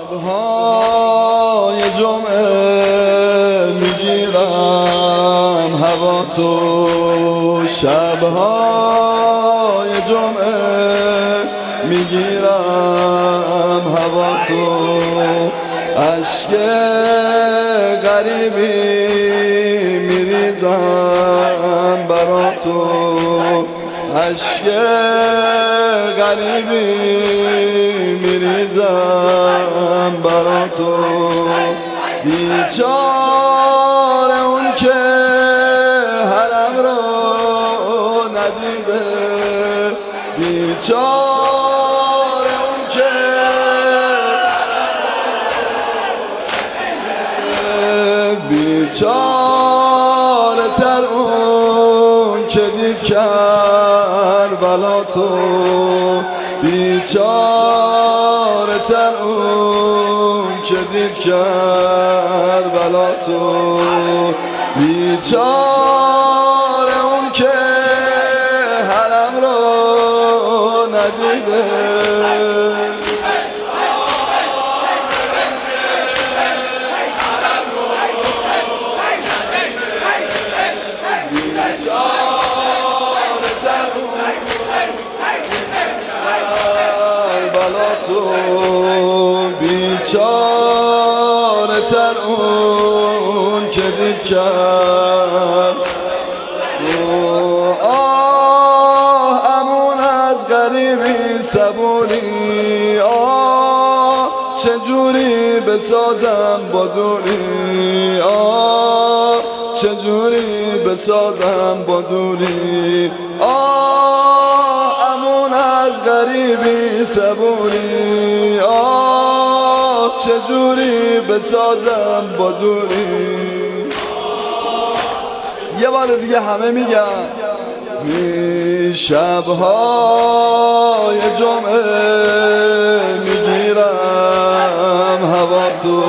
شب‌های جمعه میگیرم هوا تو، شب‌های جمعه میگیرم هوا تو، اشک غریبی میریزم برا تو، اشک غریبی میریزم برا تو، بیچاره اون که حرم رو ندیده، بیچاره اون که بیچاره تر اون که دید کربلا تو، بیچاره تر اون که دید کربلا تو، بیچاره اون که حرم رو ندیده. بیچاره تر اون که دید کرد، آه امون از غریبی صبوری، آه چجوری بسازم با دوری، آه چجوری بسازم با دوری، آه امون از غریبی صبوری، آه چجوری بسازم با دوری. یه بار دیگه همه میگن شب‌های جمعه میگیرم هوا تو،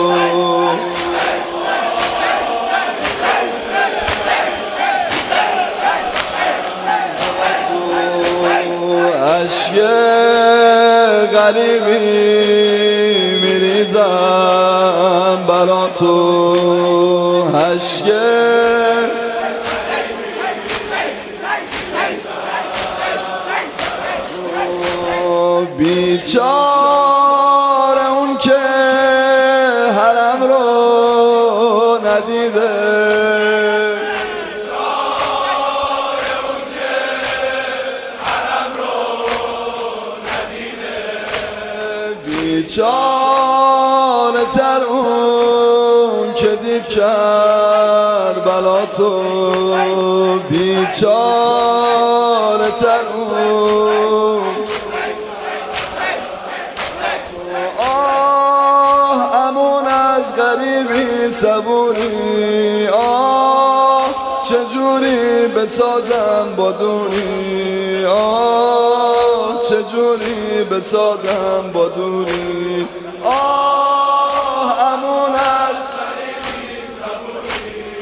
اشک غریبی میریزم برا تو، اشک بیچاره اون که حرم رو ندیده، بیچاره تر اون که دید کربلا تو، بیچاره تر اون، آه امون از غریبی صبوری، آه چجوری بسازم با دوری، آه چجوری بسازم با دوری، آه امون از غریبی صبوری،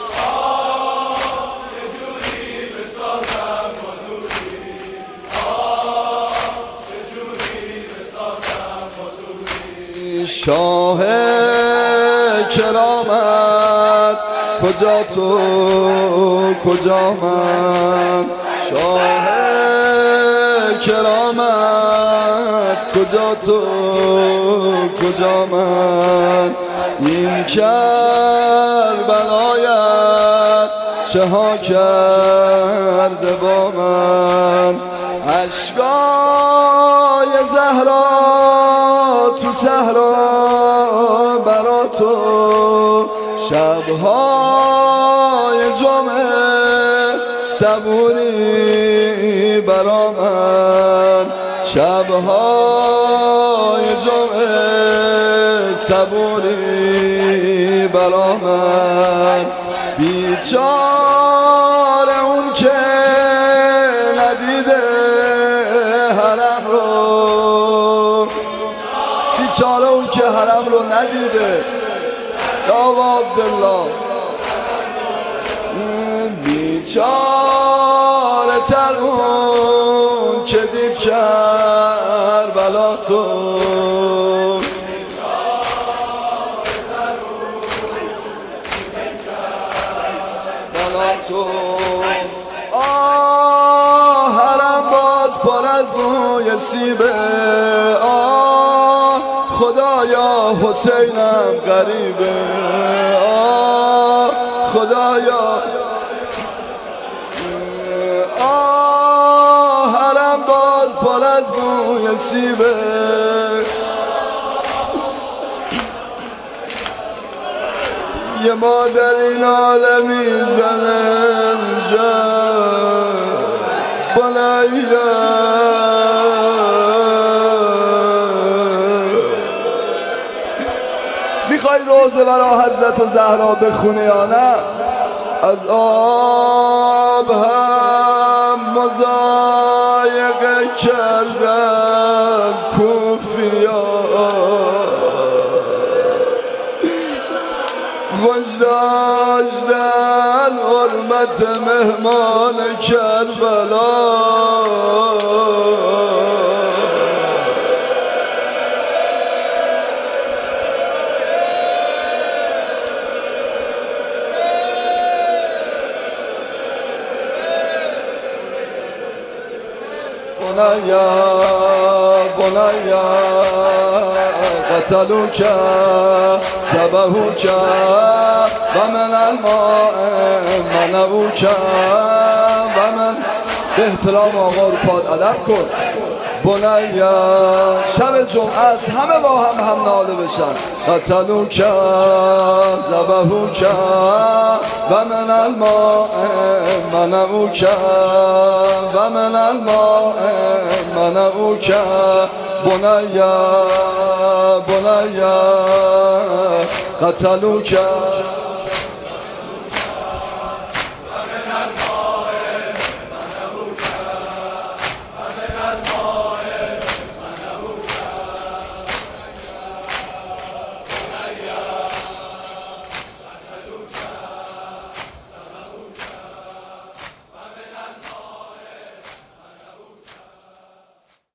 آه چجوری بسازم با دوری، آه چجوری بسازم با دوری. شاه کرامت کجا تو کجا من، شاه کرامت کجا تو کجا من، این کربلایت چه ها کرده با من، اشکای زهرا تو صحرا برا تو، شب‌های جمعه صبوری برا من، شب‌های جمعه صبوری برا من، بیچاره اون که ندیده حرم رو، بیچاره اون که حرم رو ندیده. یا عبدالله بیچاره تر اون که دید کربلا تو، خدایا حسینم غریبه، خدایا حرم باز پر از بوی سیبه، یه مادر این عالم میزنه بنایه میخوای روزه برا حضرت زهرا بخونه یا نه؟ از آب هم مضایقه کردن کوفیا، خوش داشتن حرمت مهمان کربلا، بنایا بنایا قتلوک ذبحوک و من الماء منعوک و من. به احترام آقا رو پاد ادب کن. بنایا شب جمعه است، همه با هم ناله بشن. قتلوک ذبحوک و من الماء منعوک و من الماء منعوک. بنایا بنایا قتلوک